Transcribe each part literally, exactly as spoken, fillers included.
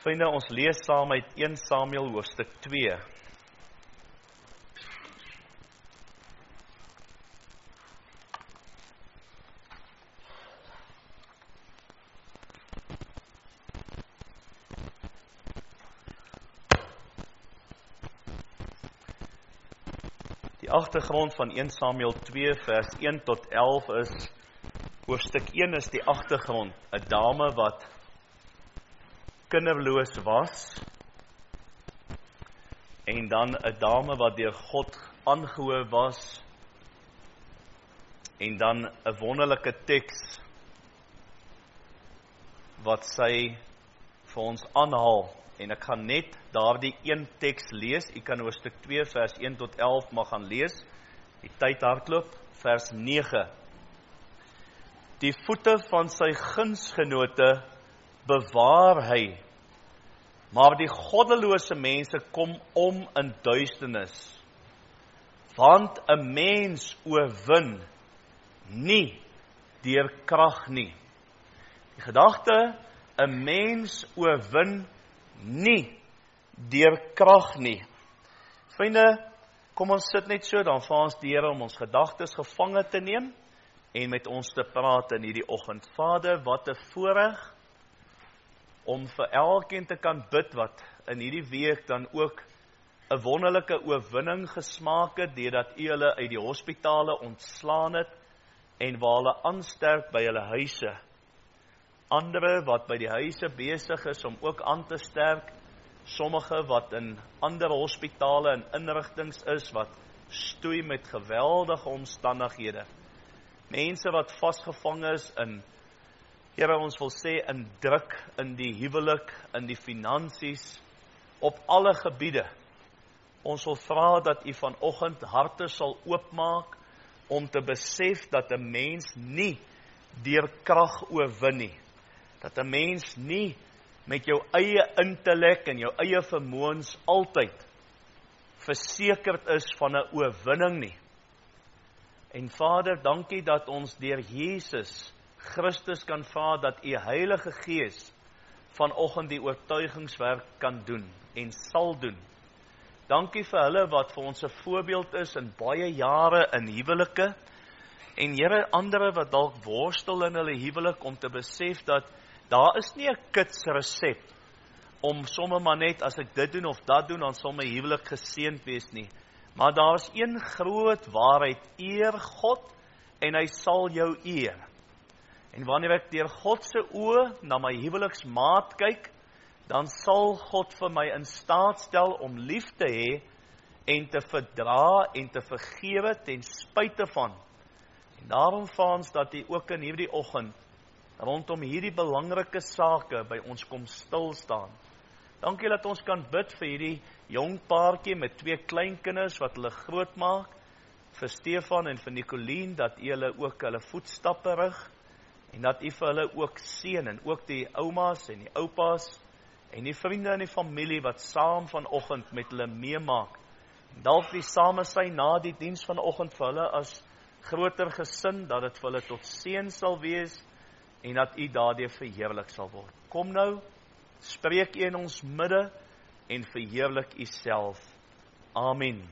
Vriende, ons lees saam uit een Samuel hoofstuk twee. Die agtergrond van een Samuel twee vers een tot elf is, hoofstuk een is die agtergrond, 'n dame wat kinderloos was, en dan 'n dame wat deur God aangehoor was, en dan 'n wonderlike teks wat sy vir ons aanhaal, en ek gaan net daardie een teks lees. U kan hoofstuk twee vers een tot elf maar gaan lees, die tyd hardloop, vers nege. Die voete van sy gunsgenote bewaar hy, maar die goddelose mense kom om in duisternis, want 'n mens oorwin nie deur krag nie. Die gedagte, 'n mens oorwin nie deur krag nie. Vriende, kom ons sit net so, dan vra ons die Here om ons gedagtes gevange te neem en met ons te praat in hierdie oggend. Vader, wat 'n voorreg om vir elkeen te kan bid wat in hierdie week dan ook 'n wonderlike oorwinning gesmaak het, deurdat U hulle uit die hospitale ontslaan het en waar hulle aansterk by hulle huise. Andere wat by die huise besig is om ook aan te sterk, sommige wat in ander hospitale en inrigtings is, wat stoei met geweldige omstandighede. Mense wat vasgevang is in, Here, ons wil sê, in druk, in die huwelik, in die finansies, op alle gebiede. Ons wil vra dat U vanoggend harte sal oopmaak om te besef dat 'n mens nie deur krag oorwin nie. Dat 'n mens nie met jou eie intellek en jou eie vermoëns altyd versekerd is van 'n oorwinning nie. En Vader, dankie dat ons deur Jesus Christus kan vra dat U Heilige Gees vanoggend die oortuigingswerk kan doen en sal doen. Dankie vir hulle wat vir ons 'n voorbeeld is in baie jare in huwelike, en Here, andere wat dalk worstel in hulle huwelik om te besef dat daar is nie 'n kits resep om sommer maar net, as ek dit doen of dat doen, dan sal my huwelik geseënd wees nie. Maar daar is een groot waarheid: eer God en hy sal jou eer. En wanneer ek deur God se oë na my huweliksmaat kyk, dan sal God vir my in staat stel om lief te hê en te verdra en te vergewe ten spyte van. En daarom vra ons dat U ook in hierdie oggend rondom hierdie belangrike sake by ons kom stil staan. Dankie dat ons kan bid vir hierdie jong paartjie met twee kleinkinders wat hulle groot maak, vir Stefan en vir Nicolien, dat U hulle ook hulle voetstappe rig, en dat U vir hulle ook seën, en ook die oumas en die oupas, en die vriende en die familie wat saam vanoggend met hulle meemaak. Dalk die same sy na die diens vanoggend vir hulle as groter gesin, dat dit vir hulle tot seën sal wees, en dat U daardeur verheerlik sal word. Kom nou, spreek U in ons midde, en verheerlik U self. Amen.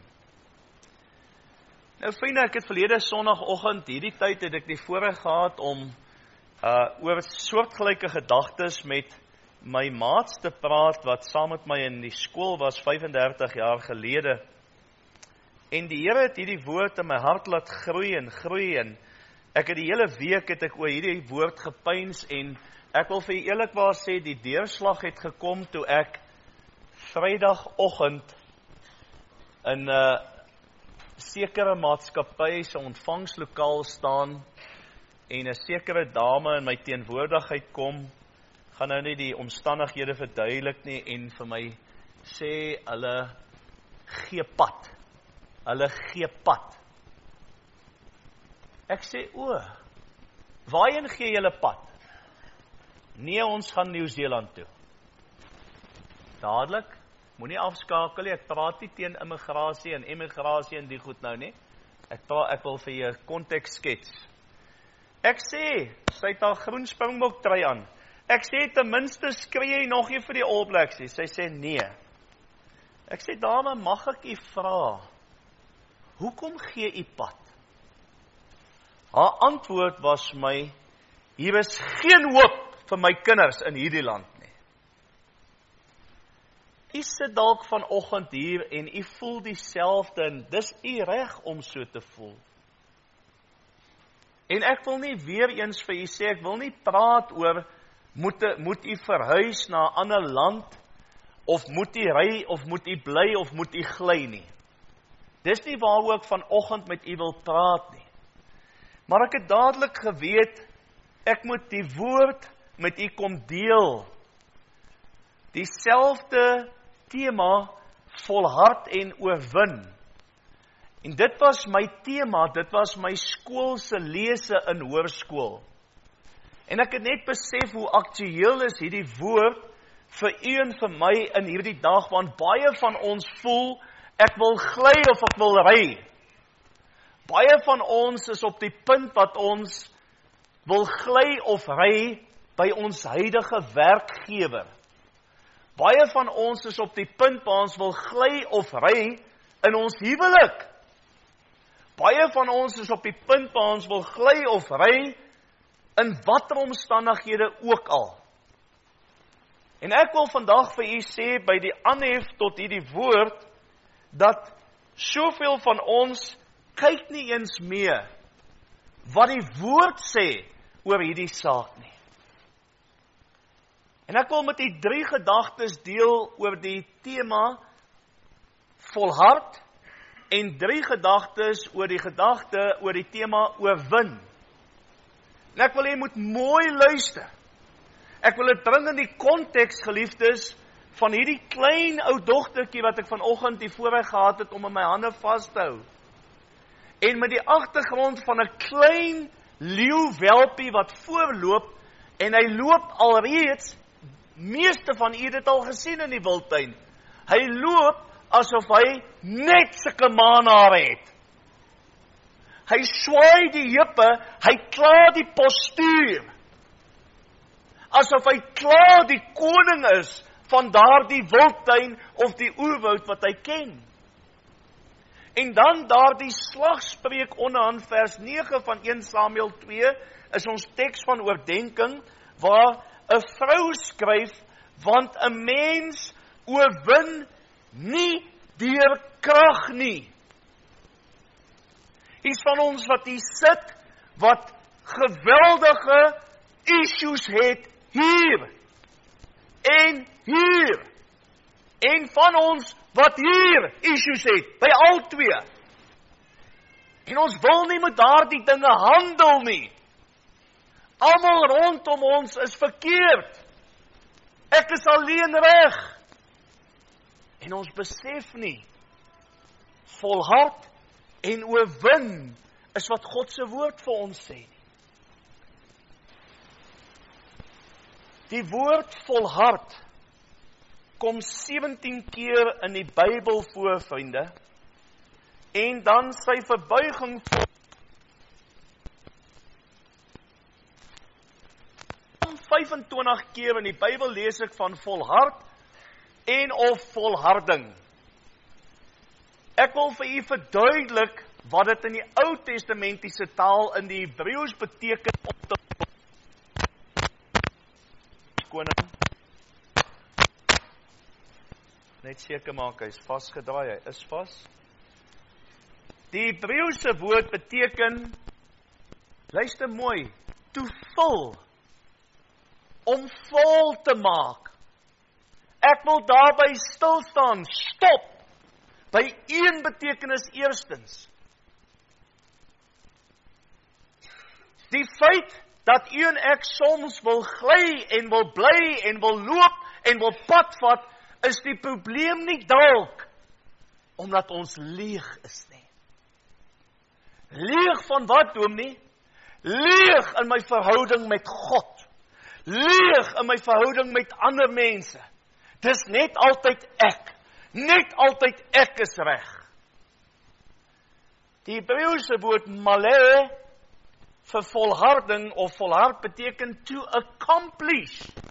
Nou vriende, ek het verlede Sondagoggend, hierdie tyd het ek die voorreg gehad om uh, oor soortgelyke gedagtes met my maats te praat, wat saam met my in die skool was vyfendertig jaar gelede. En die Here het hierdie woord in my hart laat groei en groei, en ek het die hele week het ek oor hierdie woord gepyns, en ek wil vir u eerlikwaar sê, die deurslag het gekom toe ek Vrydagoggend in 'n uh, sekere maatskappy se ontvangslokaal staan, en 'n sekere dame in my teenwoordigheid kom, gaan nou nie die omstandighede verduidelik nie, en vir my sê, hulle gee pad. Hulle gee pad. Ek sê, o, waarheen gee julle pad? Nee, ons gaan Nieu-Seeland toe. Dadelik, moenie afskakel nie, ek praat nie teen immigrasie en emigrasie en die goed nou nie. Ek, praat, ek wil vir jou konteks skets. Ek sê, sy het haar groen springbok trui aan. Ek sê, ten minste skree jy nog nie vir die All Blacks nie. Sy sê, nee. Ek sê, dame, mag ek u vra, hoekom gee u pad? Haar antwoord was my, hier is geen hoop vir my kinders in hierdie land nie. U sit dalk vanoggend hier en u voel dieselfde en dis u reg om so te voel. En ek wil nie weer eens vir u sê, ek wil nie praat oor, moet, moet u verhuis na 'n ander land, of moet u ry, of moet u bly, of moet u gly nie. Dis nie waaroor ek vanoggend met u wil praat nie. Maar ek het dadelik geweet, ek moet die woord met u kom deel. Dieselfde tema, volhard en oorwin. En dit was my tema, dit was my skoolse lese in hoërskool. En ek het net besef hoe aktueel is hierdie woord vir u en vir my in hierdie dag, want baie van ons voel, ek wil gly of ek wil ry. Baie van ons is op die punt wat ons wil gly of ry by ons huidige werkgewer. Baie van ons is op die punt waar ons wil gly of ry in ons huwelik. Baie van ons is op die punt waar ons wil gly of ry in watter omstandighede ook al. En ek wil vandag vir u sê, by die aanhef tot hierdie woord, dat soveel van ons kyk nie eens meer wat die woord sê oor hierdie saak nie. En ek wil met die drie gedagtes deel oor die tema volhard en drie gedagtes oor die gedagte oor die tema oorwin. En ek wil jy moet mooi luister. Ek wil dit bring in die konteks, geliefdes, van hierdie klein ou dogtertjie wat ek vanoggend die voorreg gehad het om in my hande vas te hou. En met die agtergrond van 'n klein leeuwelpie wat voorloop, en hy loop alreeds, meeste van u het dit al gesien in die wildtuin, hy loop asof hy net sulke manhare het. Hy swaai die heupe, hy klaar die postuur, asof hy klaar die koning is van daardie wildtuin of die oerwoud wat hy ken. En dan daardie slagspreuk onderaan vers nege van een Samuel twee is ons teks van oordenking, waar 'n vrou skryf, want 'n mens oorwin nie deur krag nie. Hier's van ons wat hier sit, wat geweldige issues het hier, en hier, en van ons wat hier issues het, by al twee. En ons wil nie met daardie dinge handel nie. Almal rondom ons is verkeerd. Ek is alleen reg. En ons besef nie, volhard en oorwin is wat God se woord vir ons sê nie. Die woord volhard kom sewentien keer in die Bybel voor, vriende. En dan sy verbuiging vyfentwintig keer in die Bybel lees ek van volhard en of volharding. Ek wil vir u verduidelik wat dit in die Ou Testamentiese taal in die Hebreëus beteken om te koning. Net seker maak, hy is vasgedraai, hy is vas. Die Hebreëse woord beteken, luister mooi, to vul, om vol te maak. Ek wil daarby stilstaan, stop, by een betekenis eerstens. Die feit dat u en ek soms wil gly en wil bly en wil loop en wil padvat, is die probleem nie dalk omdat ons leeg is nie. Leeg van wat, dominee? Leeg in my verhouding met God. Leeg in my verhouding met ander mense. Dis net altyd ek. Net altyd ek is reg. Die Hebreëse woord malé vir volharding of volhard beteken to accomplish.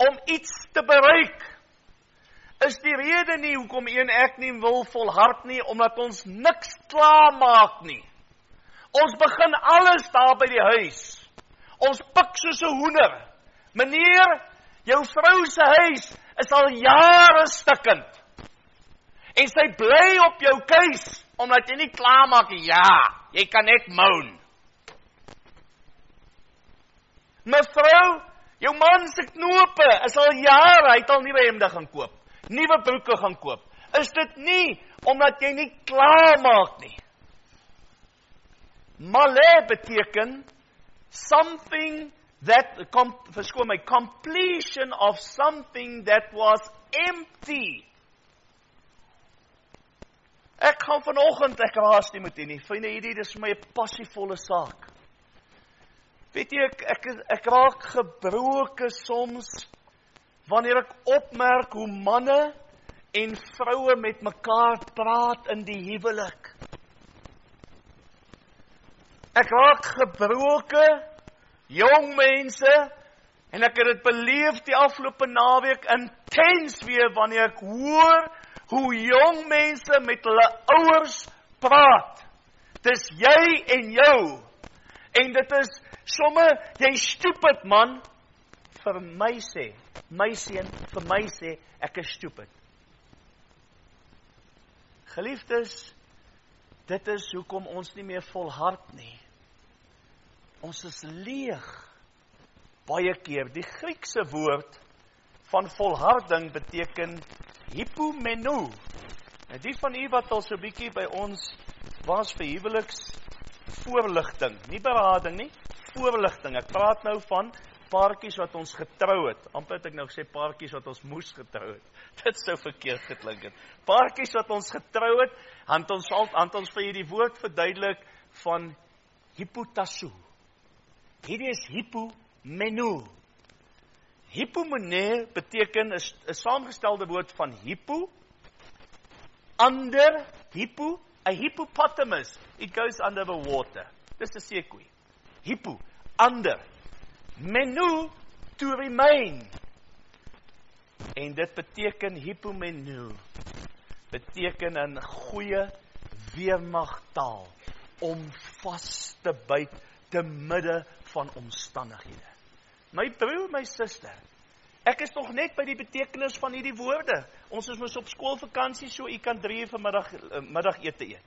om iets te bereik, is die rede nie hoekom een ek nie wil volhard nie, omdat ons niks klaarmaak nie. Ons begin alles daar by die huis. Ons pik soos 'n hoender. Meneer, jou vrou se huis is al jare stikkend. En sy bly op jou keus, omdat jy nie klaarmaak nie. Ja, jy kan net moan. Mevrou, jou man se knope is al jare, hy het al nuwe hemde gaan koop, nuwe broeke gaan koop. Is dit nie omdat jy nie klaarmaak nie? Male beteken something that, com, verskoon my, completion of something that was empty. Ek gaan vanoggend, ek raas nie met u nie, vriende, hierdie is vir my 'n passievolle saak. Weet jy, ek, ek, ek raak gebroke soms, wanneer ek opmerk hoe manne en vroue met mekaar praat in die huwelik. Ek raak gebroke, jong mense, en ek het dit beleef die afgelope naweek intens weer, wanneer ek hoor hoe jong mense met hulle ouers praat. Dis jy en jou. En dit is somme, jy stupid man, vir my sê, my seun, vir my sê, ek is stupid. Geliefdes, dit is hoekom ons nie meer volhard nie. Ons is leeg, baie keer. Die Griekse woord van volharding beteken hypomeno. En die van u wat al so bietjie by ons was vir huweliks voorligting, nie berading nie, voorligting. Ek praat nou van paartjies wat ons getrou het. Amper het ek nou gesê paartjies wat ons moes getrou het. Dit sou verkeerd geklink het. Paartjies wat ons getrou het, het ons al het ons vir hierdie woord verduidelik van hypotasso. Hierdie is hypomeno. Hypomene beteken is 'n saamgestelde woord van hypo, under, hypo, a hippopotamus. It goes under the water. Dis 'n seekoei. Hypo, under. Menu, to remain. En dit beteken hypomeno. Beteken in goeie weermagtaal om vas te byt te midde van omstandighede. My broer, my suster, ek is nog net by die betekenis van hierdie woorde. Ons is mos op skoolvakansie, so u kan drie uur vanmiddag uh, middagete eet.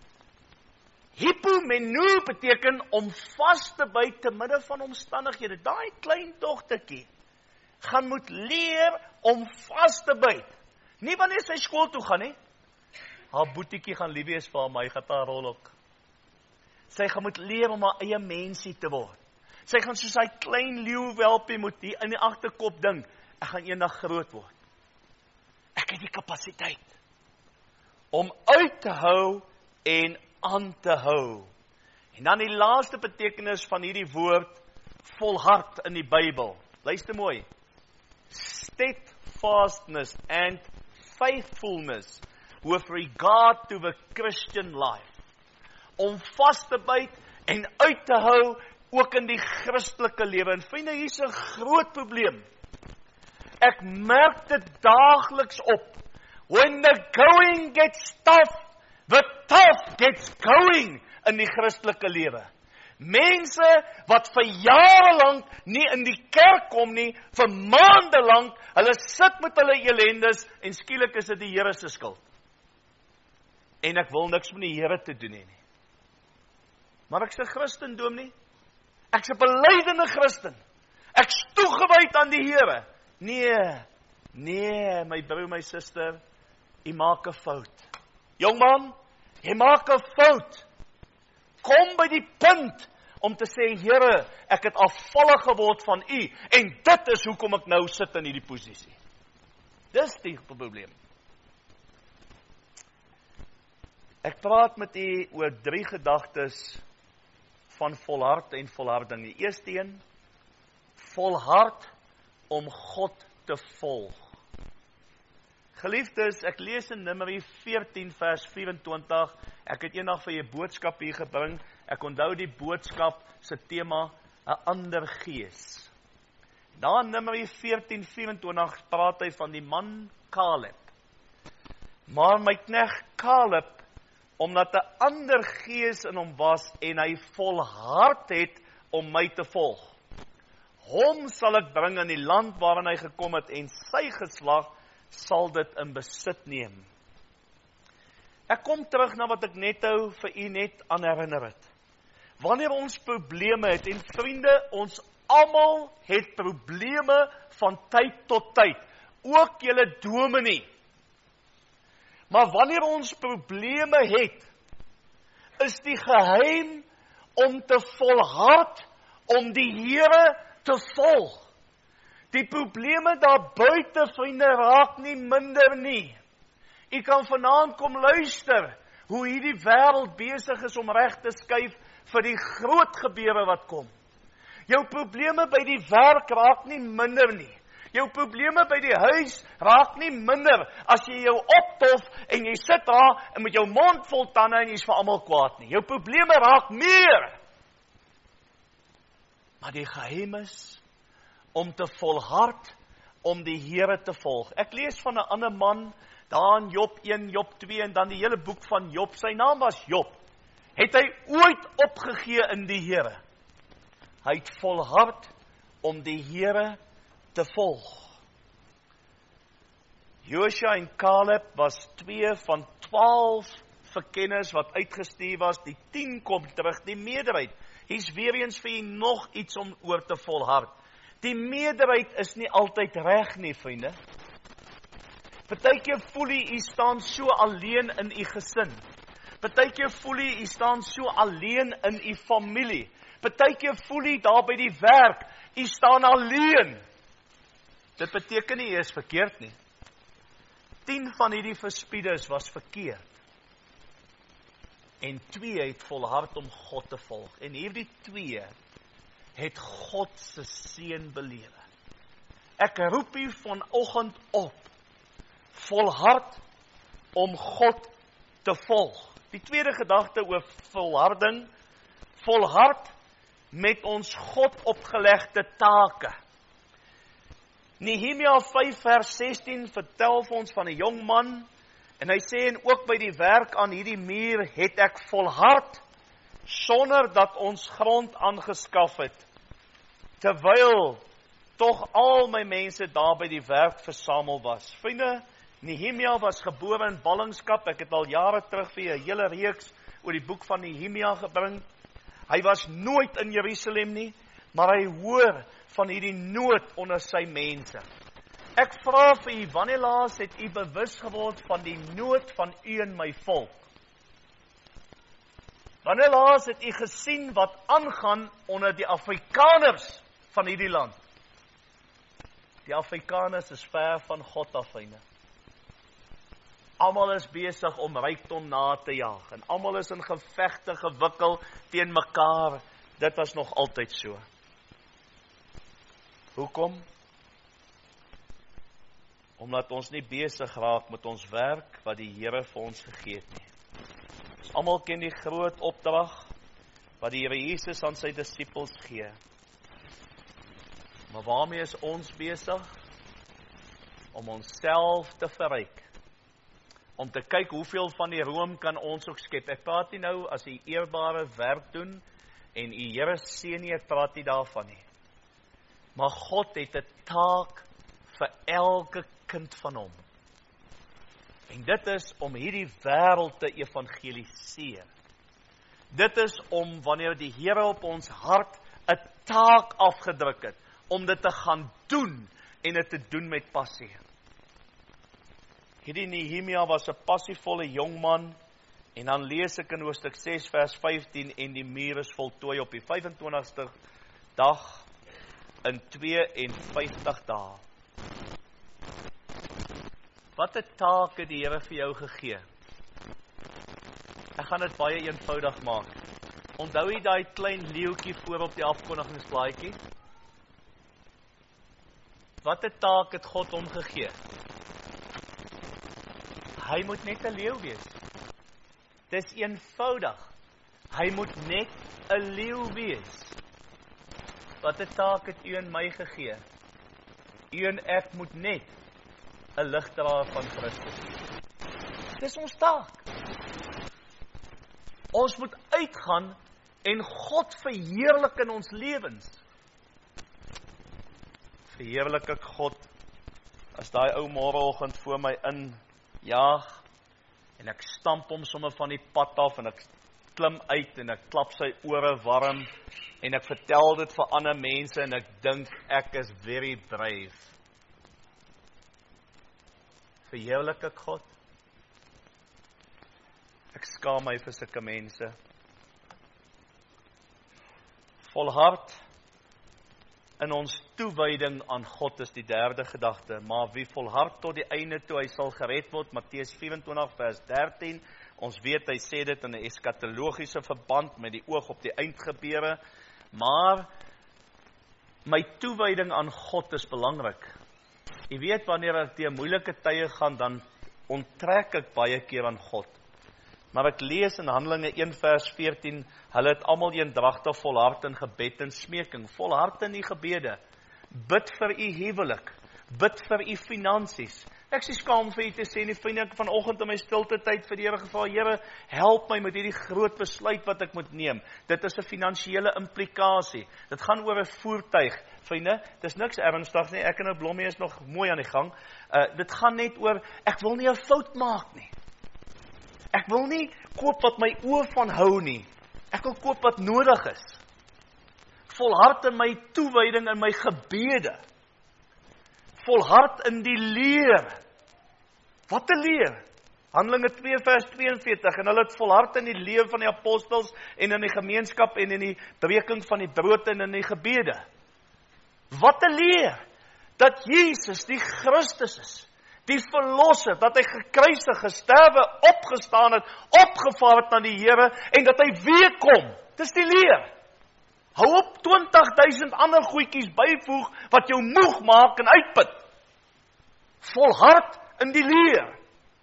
Hypomeno beteken om vas te byt te midde van omstandighede. Daai klein dogtertjie gaan moet leer om vas te byt. Nie wanneer sy skool toe gaan nie. Haar boetiekie gaan lief wees vir haar, my gitaar rol ook. Sy gaan moet leer om haar eie mensie te word. Sy gaan soos hy klein leeuwelpie moet hier in die agterkop ding, ek gaan eendag groot word. Ek het die kapasiteit om uit te hou en aan te hou. En dan die laaste betekenis van hierdie woord, volhard in die Bybel. Luister mooi. Steadfastness and faithfulness with regard to the Christian life. Om vas te byt en uit te hou ook in die Christelike lewe. En vriende, hier is 'n groot probleem. Ek merk dit daagliks op. When the going gets tough, the tough gets going in die Christelike lewe. Mense wat vir jare lank nie in die kerk kom nie, vir maande lank, hulle sit met hulle elendes en skielik is dit die Here se skuld. En ek wil niks met die Here te doen hê nie. Maar ek is 'n Christen, dominee. Ek is 'n belydende Christen. Ek is toegewyd aan die Here. Nee, nee, my broer, my suster, jy maak 'n fout. Jongman, jy maak 'n fout. Kom by die punt om te sê, Here, ek het afvallig geword van U, en dit is hoekom ek nou sit in hierdie posisie. Dis die probleem. Ek praat met u oor drie gedagtes van volhard en volharding. Die eerste een, volhard om God te volg. Geliefdes, ek lees in Numeri veertien vers vyf-en-twintig, ek het eendag vir jy boodskap hier gebring, ek onthou die boodskap se tema, 'n ander gees. Dan Numeri veertien vyerentwintig praat hy van die man Caleb. Maar my knegt Caleb, omdat 'n ander gees in hom was en hy volhard het om my te volg. Hom sal ek bring in die land waarin hy gekom het en sy geslag sal dit in besit neem. Ek kom terug na wat ek net nou vir u net aan herinner het. Wanneer ons probleme het, en vriende, ons almal het probleme van tyd tot tyd, ook julle dominee. Maar wanneer ons probleme het, is die geheim om te volhard, om die Here te volg. Die probleme daar buite, vriende, raak nie minder nie. U kan vanaand kom luister, hoe hierdie wêreld besig is om reg te skuif vir die groot gebeure wat kom. Jou probleme by die werk raak nie minder nie. Jou probleme by die huis raak nie minder as jy jou optof en jy sit daar en met jou mond vol tande en jy is vir almal kwaad nie. Jou probleme raak meer. Maar die geheim is om te volhard, om die Here te volg. Ek lees van 'n ander man, daar in Job een, Job twee en dan die hele boek van Job. Sy naam was Job. Het hy ooit opgegee in die Here? Hy het volhard om die Here te volg. Joshua en Caleb was twee van twaalf verkenners wat uitgestuur was, die tien kom terug, die meerderheid. Hier's weer eens vir jy nog iets om oor te volhard. Die meerderheid is nie altyd reg nie, vriende. Partykeer voel jy, jy staan so alleen in jy gesin. Partykeer voel jy, jy staan so alleen in jy familie. Partykeer voel jy daar by die werk, jy staan alleen. Dit beteken nie jy is verkeerd nie. Tien van hierdie verspieders was verkeerd. En twee het volhard om God te volg. En hierdie twee het God se seën belewe. Ek roep u vanoggend op, volhard om God te volg. Die tweede gedagte oor volharding, volhard met ons God opgelegde take. Nehemia vyf vers sestien vertel vir ons van 'n jong man, en hy sê, en ook by die werk aan hierdie muur het ek volhard, sonder dat ons grond aangeskaf het, terwyl tog al my mense daar by die werk versamel was. Vriende, Nehemia was gebore in ballingskap. Ek het al jare terug vir 'n hele reeks oor die boek van Nehemia gebring. Hy was nooit in Jerusalem nie, maar hy hoor van hierdie nood onder sy mense. Ek vra vir u, wanneer laas het u bewus geword van die nood van u en my volk? Wanneer laas het u gesien wat aangaan onder die Afrikaners van hierdie land? Die Afrikaners is ver van God af, vriende. Almal is besig om rykdom na te jaag, en almal is in gevegte gewikkel teen mekaar. Dit was nog altyd so. Hoekom? Omdat ons nie besig raak met ons werk wat die Here vir ons gegee het nie. Ons almal ken die groot opdrag wat die Here Jesus aan sy disippels gee. Maar waarmee is ons besig? Om onsself te verryk. Om te kyk hoeveel van die room kan ons ook skep. Ek praat nie nou as jy eerbare werk doen en die Here seën nie, ek praat nie daarvan nie. Maar God het 'n taak vir elke kind van hom. En dit is om hierdie wêreld te evangeliseer. Dit is om, wanneer die Here op ons hart 'n taak afgedruk het, om dit te gaan doen en dit te doen met passie. Hierdie Nehemia was 'n passievolle jong man, en dan lees ek in hoofstuk ses vers vyftien, en die muur is voltooi op die vyf en twintigste dag in twee en vyftig dae. Wat 'n taak het die Here vir jou gegee? Ek gaan dit baie eenvoudig maak. Onthou jy daai klein leeuetjie voor op die afkondigingsblaadjie? Wat 'n taak het God hom gegee? Hy moet net 'n leeu wees. Dis eenvoudig. Hy moet net 'n leeu wees. Wat 'n taak het u en my gegee? U en ek moet net 'n ligdraer van Christus wees. Dis ons taak. Ons moet uitgaan en God verheerlik in ons lewens. Verheerlik ek God as daai ou môreoggend voor my in jaag en ek stamp hom sommer van die pad af en ek klim uit en ek klap sy ore warm en ek vertel dit vir ander mense en ek dink ek is very brave. Verheerlik ek God? Ek skaam my vir sulke mense. Volhard in ons toewyding aan God is die derde gedagte, maar wie volhard tot die einde toe hy sal gered word, Matteus vyf-en-twintig vers dertien, ons weet hy sê dit in 'n eskatologiese verband met die oog op die eindgebeure, maar my toewyding aan God is belangrik. Jy weet wanneer ek deur moeilike tye gaan, dan onttrek ek baie keer aan God. Maar ek lees in Handelinge een vers veertien, hulle het almal eendragtig volhard in gebed en smeking, volhard in die gebede, bid vir u huwelik, bid vir u finansies. Ek is skaam vir u te sê, nie vriende, ek vanoggend in my stilte tyd vir die Here gevra, Here, help my met hierdie groot besluit wat ek moet neem. Dit is 'n finansiële implikasie. Dit gaan oor 'n voertuig, vriende. Dis niks ernstigs nie. Ek en 'n blommie is nog mooi aan die gang. Uh, dit gaan net oor, ek wil nie 'n fout maak nie. Ek wil nie koop wat my oë van hou nie. Ek wil koop wat nodig is. Volhard in my toewyding in my gebede. Volhard in die leer. Wat 'n leer? Handelinge twee vers tweeënveertig, en hulle het volhard in die leer van die apostels en in die gemeenskap en in die breking van die brood en in die gebede. Wat 'n leer? Dat Jesus die Christus is. Die verlosser, dat hy gekruisig, gesterwe, opgestaan het, opgevaar het na die Here, en dat hy weer kom. Dis die leer. Hou op twintig duisend ander goedjies byvoeg, wat jou moeg maak en uitput. Volhard in die leer.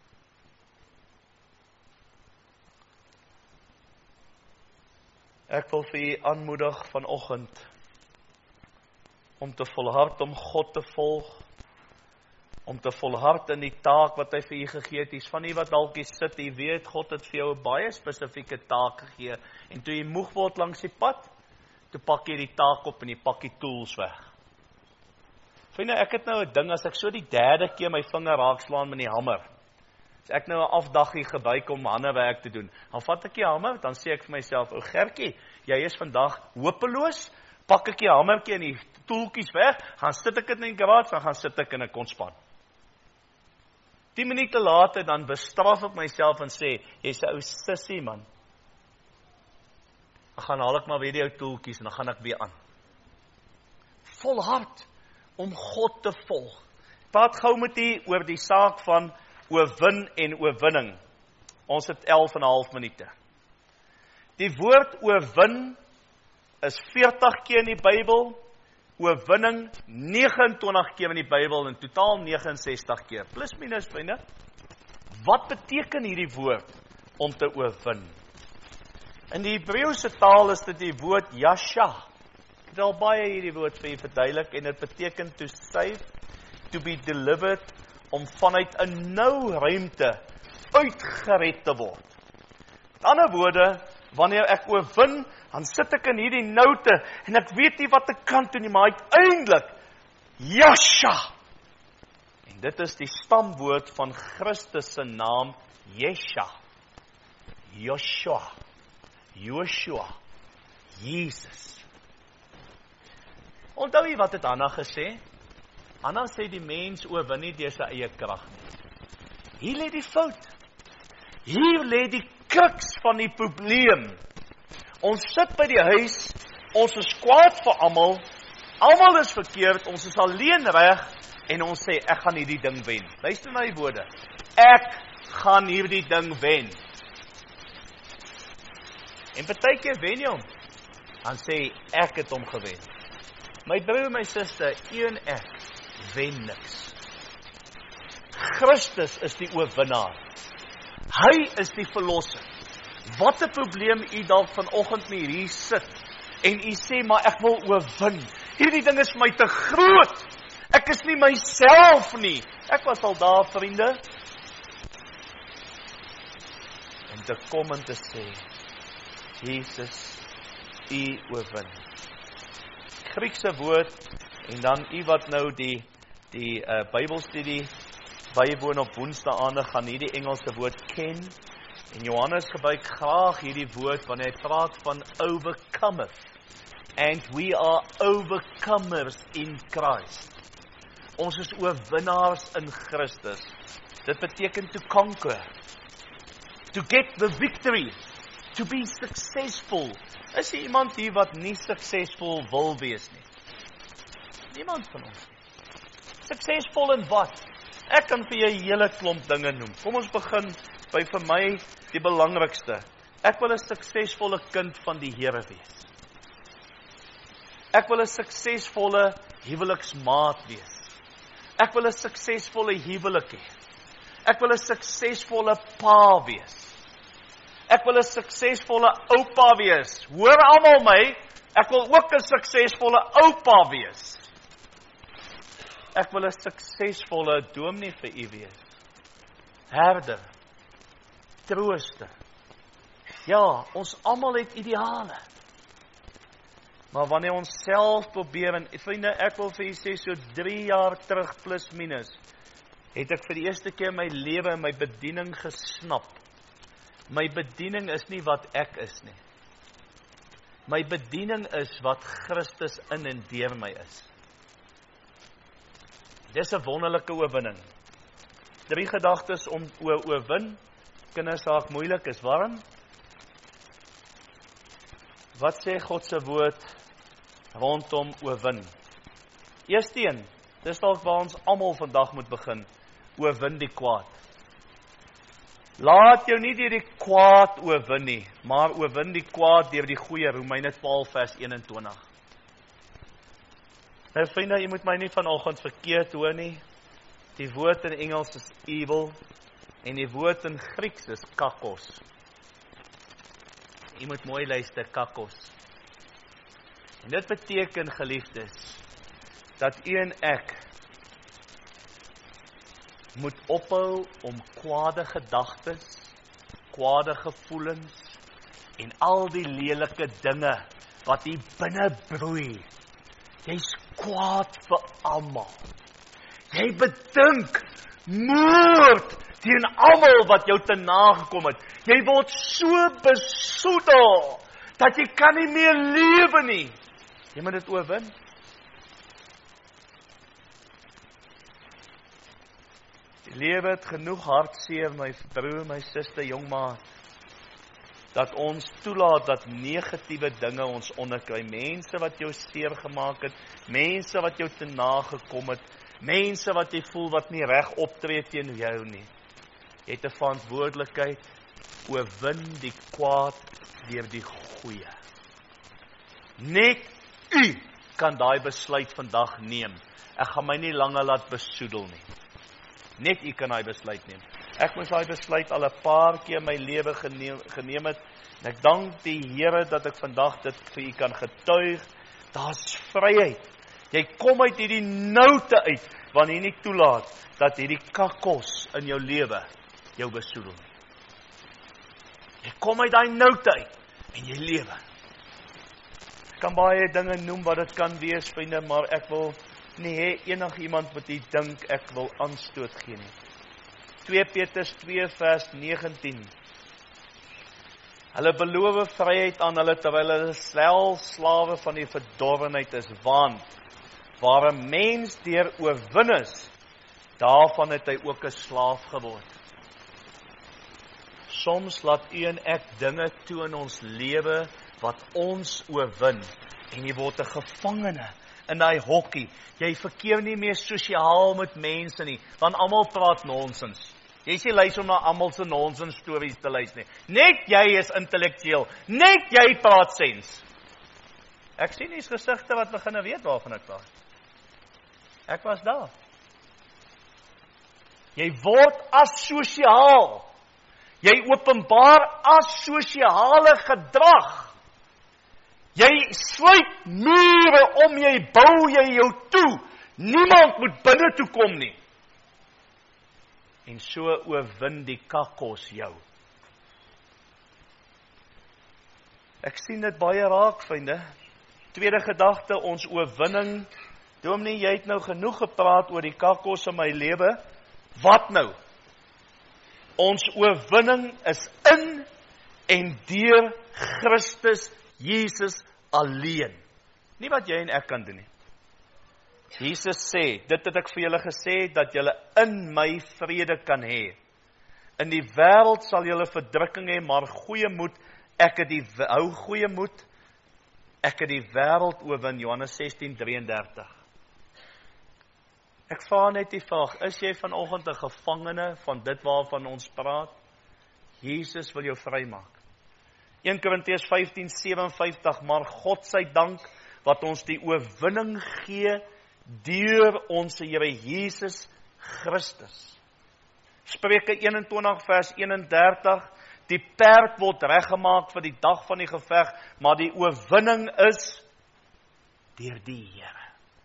Ek wil vir u aanmoedig vanoggend, om te volhard om God te volg, om te volhard in die taak wat hy vir u gegee het. Is van u wat dalk hier sit, u weet, God het vir jou 'n baie spesifieke taak gegee, en toe jy moeg word langs die pad, toe pak jy die taak op en jy pak die tools weg. Vriende, ek het nou 'n ding, as ek so die derde keer my vinger raakslaan met die hamer, as ek nou 'n afdaggie gebruik om handewerk te doen, dan vat ek die hamer, dan sê ek vir myself, o Gertjie, jy is vandag hopeloos, pak ek die hamertjie en die toeltjies weg, gaan sit ek dit in die garage, dan gaan sit ek in 'n konspan. tien minute later, dan bestraf ek myself en sê, jy's 'n ou sissie man. Dan gaan haal ek maar weer die ou toeltjies en dan gaan ek weer aan. Volhard om God te volg. Praat gou met u oor die saak van oorwin en oorwinning. Ons het elf en 'n half minute. Die woord oorwin is veertig keer in die Bybel, oorwinning vyf ene twintig keer in die Bybel, en totaal ses ene sestig keer. Plus minus, vriende. Wat beteken hierdie woord om te oorwin? In die Hebreëse taal is dit die woord yasha. Ek het al baie hierdie woord vir u verduidelik, en dit beteken to save, to be delivered, om vanuit 'n nou ruimte uitgered te word. Met ander woorde, wanneer ek oorwin, dan sit ek in hierdie noute, en ek weet nie wat ek kan doen nie, maar uiteindelik, yasha. En dit is die stamwoord van Christus se naam, Yesha. Joshua. Joshua, Jesus. Onthou jy wat het Hanna gesê? Hanna sê die mens oorwin nie deur sy eie krag nie. Hier lê die fout. Hier lê die kruks van die probleem. Ons sit by die huis, ons is kwaad vir almal, almal is verkeerd, ons is alleen reg, en ons sê, ek gaan hierdie ding wen. Luister na die woorde. Ek gaan hierdie ding wen. En partykeer wen jy hom. Dan sê ek het hom gewen. My broer, my suster, u en ek wen niks. Christus is die oorwinnaar. Hy is die verlosser. Wat 'n probleem u dalk vanoggend mee hier sit en u sê, maar ek wil oorwin. Hierdie ding is vir my te groot. Ek Ek is nie myself nie. Ek was al daar, vriende. Om te kom en te sê, Jesus, U oorwin. Griekse woord, en dan U wat nou die, die uh, Bybelstudie bywoon op woensdaande, gaan hierdie Engelse woord ken, en Johannes gebruik graag hierdie woord, wanneer hy praat van overcometh, and we are overcomers in Christ. Ons is oorwinnaars in Christus. Dit beteken to conquer, to get the victory, to be successful. Is daar iemand hier wat nie succesvol wil wees nie? Niemand van ons. Succesvol in wat? Ek kan vir jou 'n hele klomp dinge noem. Kom ons begin by vir my die belangrikste. Ek wil 'n suksesvolle kind van die Here wees. Ek wil 'n suksesvolle huweliksmaat wees. Ek wil 'n suksesvolle huwelik hê. Ek wil 'n suksesvolle pa wees. Ek wil 'n suksesvolle oupa wees. Hoor almal my, ek wil ook 'n suksesvolle oupa wees. Ek wil 'n suksesvolle dominee vir U wees. Herder. Trooster. Ja, ons almal het ideale. Maar wanneer ons self probeer, en vriende, ek wil vir u sê, so drie jaar terug plus minus, het ek vir die eerste keer my lewe en my bediening gesnap. My bediening is nie wat ek is nie. My bediening is wat Christus in en deur my is. Dis 'n wonderlike oorwinning. Drie gedagtes om oor oorwin. Kindersaak moeilik is, waarom? Wat sê God se woord rondom oorwin? Eersteen, dis dalk waar ons almal vandag moet begin, oorwin die kwaad. Laat jou nie deur die kwaad oorwin nie, maar oorwin die kwaad deur die goeie, Romeine twaalf vers eenentwintig. Nou vriende, jy moet my nie vanoggend verkeerd hoor nie. Die woord in Engels is evil, en die woord in Grieks is kakos. Jy moet mooi luister, kakos. En dit beteken, geliefdes, dat u en ek moet ophou om kwade gedagtes, kwade gevoelens en al die lelike dinge wat hier binne broei. Jy's kwaad vir almal. Jy bedink moord teen almal wat jou te nagekom het. Jy word so besoedel dat jy kan nie meer lewe nie. Jy moet dit oorwin. Die lewe het genoeg hartseer, my broer, my suster, jong maat, dat ons toelaat dat negatiewe dinge ons onderkry. Mense wat jou seer gemaak het, mense wat jou te nagekom het, mense wat jy voel wat nie reg optree teen jou nie. Jy het 'n verantwoordelikheid, oorwin die kwaad deur die goeie. Net u kan daai besluit vandag neem. Ek gaan my nie langer laat besoedel nie. Net u kan daai besluit neem. Ek moes daai besluit al 'n paar keer my lewe geneem, geneem het, en ek dank die Here dat ek vandag dit vir u kan getuig. Daar's vryheid. Jy kom uit hierdie noute uit, wanneer jy nie toelaat dat hierdie kakos in jou lewe jou besoedel nie. Jy kom uit daai noute uit, en jy lewe. Ek kan baie dinge noem wat dit kan wees, vriende, maar ek wil nie hê enigiemand wat hier dink ek wil aanstoot gee nie. twee Petrus twee vers negentien. Hulle beloof vryheid aan hulle terwyl hulle self slawe van die verdorwenheid is, want waar 'n mens deur oorwin is, daarvan het hy ook 'n slaaf geword. Soms laat u en ek dinge toe in ons lewe wat ons oorwin, en jy word 'n gevangene in daai hokkie. Jy verkeer nie meer sosiaal met mense nie, want almal praat nonsens. Jy sê luister om na almal se nonsens stories te luister nie. Net jy is intellektueel, net jy praat sens. Ek sien nie gesigte wat begin weet waarvan ek praat. Ek was daar. Jy word asosiaal. Jy openbaar asosiale gedrag. Jy sluit mure om jy, bou jy jou toe. Niemand moet binne toe kom nie. En so oorwin die kakkos jou. Ek sien dit baie raak, vriende. Tweede gedagte, ons oorwinning. Dominee, jy het nou genoeg gepraat oor die kakkos in my lewe. Wat nou? Ons oorwinning is in en deur Christus Jesus alleen. Nie wat jy en ek kan doen nie. Jesus sê, dit het ek vir julle gesê, dat julle in my vrede kan hê. In die wêreld sal julle verdrukking hê, maar goeie moed, ek het die, hou goeie moed, ek het die wêreld oorwin, Johannes sestien drieëndertig. Ek vra net die vraag, is jy vanoggend 'n gevangene van dit waarvan ons praat? Jesus wil jou vrymaak. Eerste Korintiërs vyftien sewenvyftig, maar God sy dank, wat ons die oorwinning gee, deur ons Here Jesus Christus. Spreuke eenentwintig vers eenendertig, die perd word reggemaak vir die dag van die geveg, maar die oorwinning is deur die Here.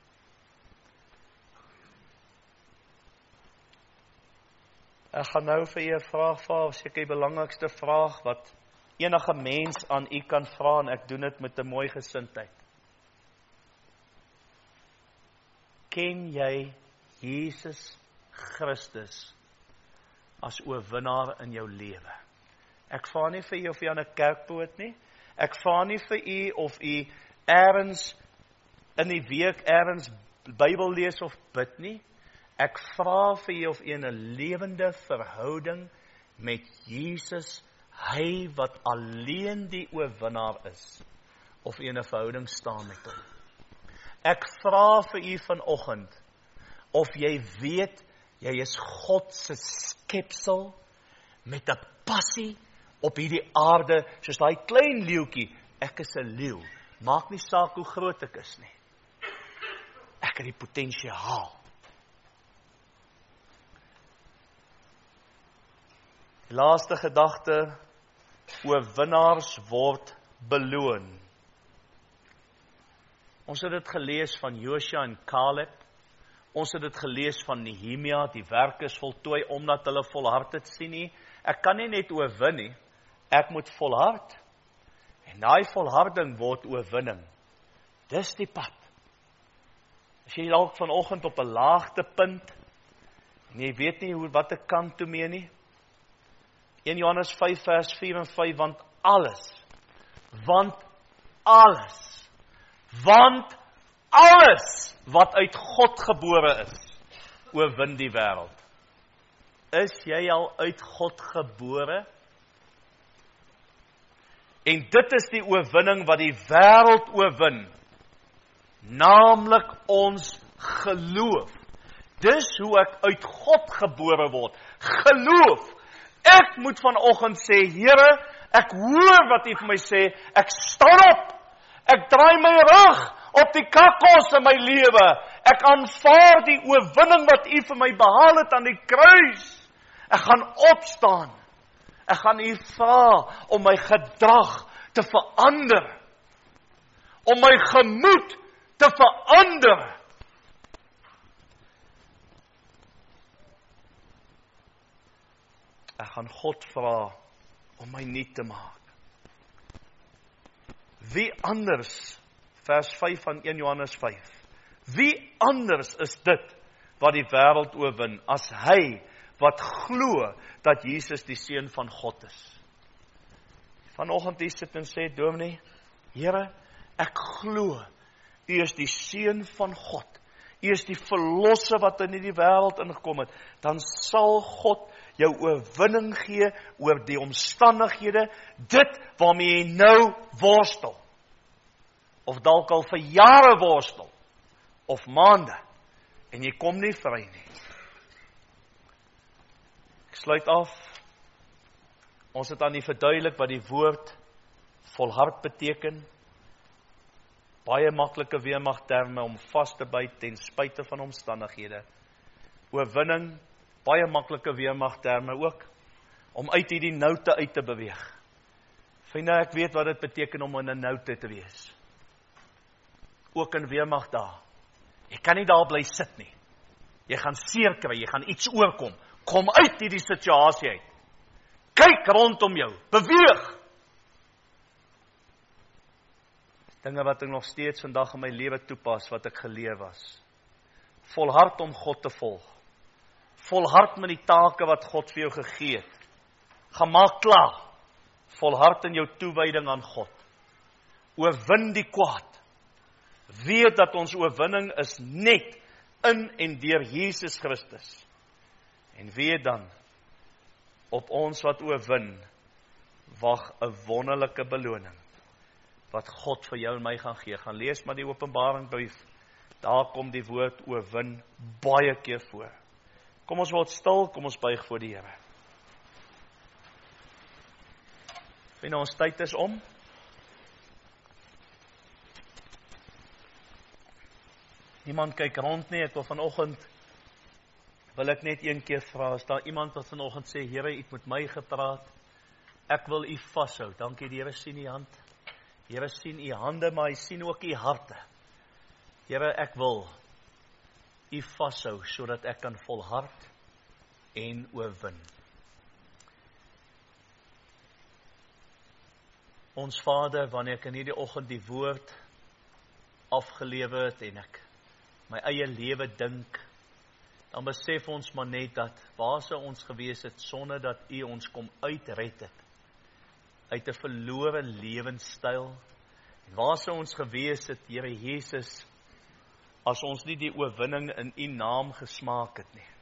Ek gaan nou vir u 'n vraag vra, seker die belangrikste vraag wat enige mens aan u kan vra, en ek doen dit met 'n mooi gesindheid. Ken jy Jesus Christus as oorwinnaar in jou lewe? Ek vra nie vir u of u aan 'n kerk behoort nie. Ek vra nie vir u of u ergens in die week ergens Bybel lees of bid nie. Ek vra vir u of u in 'n lewende verhouding met Jesus, hy wat alleen die oorwinnaar is, of u in 'n verhouding staan met hom. Ek vra vir u vanoggend, of jy weet, jy is God se skepsel, met 'n passie op hierdie aarde, soos daai klein leeuetjie, ek is 'n leeu, maak nie saak hoe groot ek is nie. Ek het die potensiaal. Die laaste gedagte, oorwinnaars word beloon. Ons het dit gelees van Josua en Caleb. Ons het dit gelees van Nehemia, die werk is voltooi omdat hulle volhard het, sien nie. Ek kan nie net oorwin nie, ek moet volhard. En daai volharding word oorwinning. Dis die pad. As jy dalk vanoggend op 'n laagtepunt, en jy weet nie hoe wat ek kan toe mee nie. Eerste Johannes vyf vers vier en vyf, want alles, want alles, want alles wat uit God gebore is, oorwin die wêreld. Is jy al uit God gebore? En dit is die oorwinning wat die wêreld oorwin, naamlik ons geloof. Dis hoe ek uit God gebore word, geloof. Ek moet vanoggend sê, Here, ek hoor wat U vir my sê, ek staan op, ek draai my rug op die kakkos in my lewe, ek aanvaar die oorwinning wat U vir my behaal het aan die kruis, ek gaan opstaan, ek gaan U vra om my gedrag te verander, om my gemoed te verander. Ek gaan God vra om my nuut te maak. Wie anders, vers vyf van Eerste Johannes vyf, wie anders is dit wat die wêreld oorwin, as hy wat glo dat Jesus die Seun van God is? Vanoggend hier sit en sê, Dominee, Here, ek glo, U is die Seun van God, U is die verlosser wat in die wêreld ingekom het, dan sal God jou oorwinning gee oor die omstandighede, dit waarmee jy nou worstel, of dalk al vir jare worstel, of maande, en jy kom nie vry nie. Ek sluit af, ons het aan die verduidelik wat die woord volhard beteken, baie maklike weermagterme om vast te byt ten spyte van omstandighede. Oorwinning, baie maklike weermagterme ook, om uit hierdie noute uit te beweeg. Vriende, ek weet wat dit beteken om in 'n noute te wees. Ook in weermag daar. Jy kan nie daar bly sit nie. Jy gaan seer kry, jy gaan iets oorkom. Kom uit hierdie situasie uit. Kyk rondom jou, beweeg. Dinge wat ek nog steeds vandag in my lewe toepas, wat ek geleer was. Volhard om God te volg. Volhard met die take wat God vir jou gegee het. Gaan maak klaar. Volhard in jou toewyding aan God. Oorwin die kwaad. Weet dat ons oorwinning is net in en deur Jesus Christus. En weet dan, op ons wat oorwin, wag 'n wonderlike beloning, wat God vir jou en my gaan gee. Gaan lees maar die Openbaringbrief. Daar kom die woord oorwin baie keer voor. Kom ons word stil, kom ons buig voor die Here. En ons tyd is om. Niemand kyk rond nie, ek wil vanoggend, wil ek net een keer vra, is daar iemand wat vanoggend sê, Here, U het met my gepraat, ek wil U vashou. Dankie, die Here sien U hand. Here sien U hande, maar Hy sien ook U harte. Here, ek wil U vashou, sodat ek kan volhard en oorwin. Ons Vader, wanneer ek in hierdie oggend die woord afgelewe het en ek my eie lewe dink, dan besef ons maar net dat waar sou ons gewees het sonder dat U ons kom uitred het uit 'n verlore lewenstyl. En waar sou ons gewees het, Here Jesus, as ons nie die oorwinning in U naam gesmaak het nie.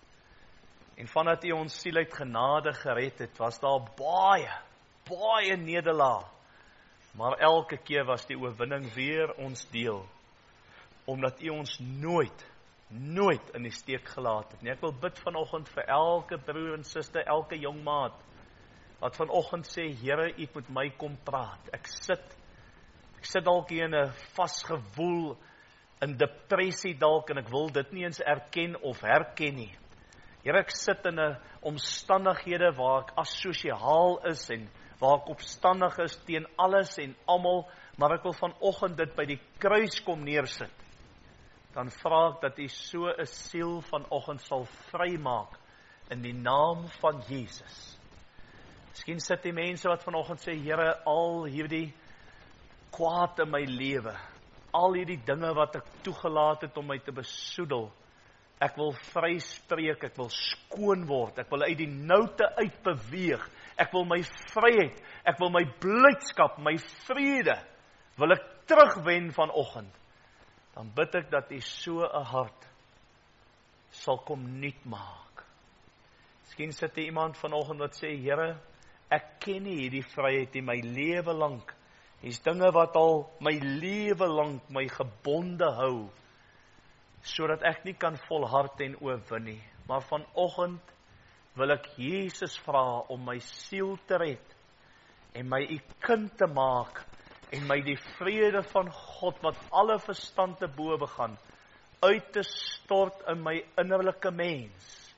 En vandat U ons siel uit genade gered het, was daar baie, baie nederlaag. Maar elke keer was die oorwinning weer ons deel, omdat U ons nooit, nooit in die steek gelaat het nie. Ek wil bid vanoggend vir elke broer en suster, elke jong maat, wat vanoggend sê, Here, U moet my kom praat. Ek sit, ek sit dalk hier in 'n vasgewoel, in depressie dalk, en ek wil dit nie eens erken of herken nie. Here, ek sit in 'n omstandighede waar ek asosiaal is, en waar ek opstandig is teen alles en almal, maar ek wil vanoggend dit by die kruis kom neersit. Dan vra ek dat U so 'n siel vanoggend sal vrymaak, in die naam van Jesus. Miskien sit die mense wat vanoggend sê, Here, al hierdie kwaad in my lewe, al hierdie dinge wat ek toegelaat het om my te besoedel, ek wil vryspreek, ek wil skoon word, ek wil uit die noute uit beweeg, ek wil my vryheid, ek wil my blydskap, my vrede, wil ek terugwen vanoggend. Dan bid ek dat U so 'n hart sal kom nuut maak. Miskien sit daar iemand vanoggend wat sê, Here, ek ken nie hierdie vryheid in my lewe lank. Hier's dinge wat al my lewe lank my gebonde hou, sodat ek nie kan volhard en oorwin nie. Maar vanoggend wil ek Jesus vra om my siel te red, en my U kind te maak, en my die vrede van God, wat alle verstand te bowe gaan, uit te stort in my innerlike mens.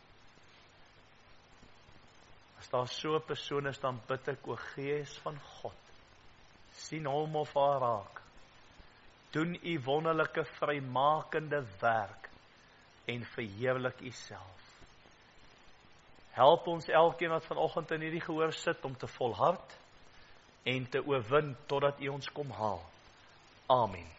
As daar so 'n persoon is, dan bid ek, o Gees van God, sien hom of haar raak, doen U wonderlike vrymakende werk, en verheerlik U self. Help ons elkeen wat vanoggend in hierdie gehoor sit, om te volhard, en te oorwin, totdat U ons kom haal. Amen.